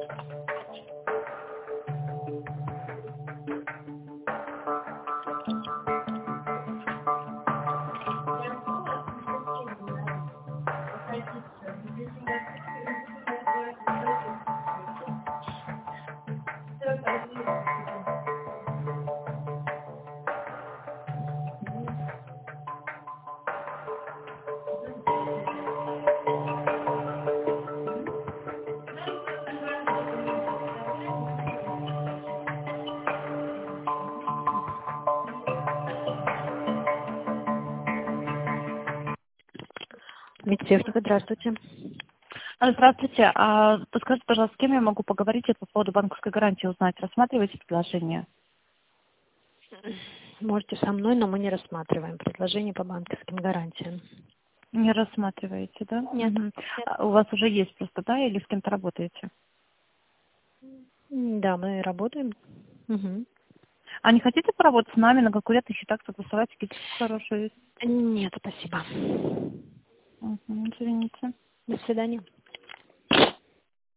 Медтехника, здравствуйте. Здравствуйте. Подскажите, пожалуйста, с кем я могу поговорить по поводу банковской гарантии узнать? Рассматриваете предложение? Можете со мной, но мы не рассматриваем предложение по банковским гарантиям. Не рассматриваете, да? Нет. Угу. У вас уже есть просто, да, или с кем-то работаете? Да, мы работаем. Угу. А не хотите поработать с нами на конкурентных счетах, согласовать скидки хорошие? Нет, спасибо. Угу, извините. До свидания.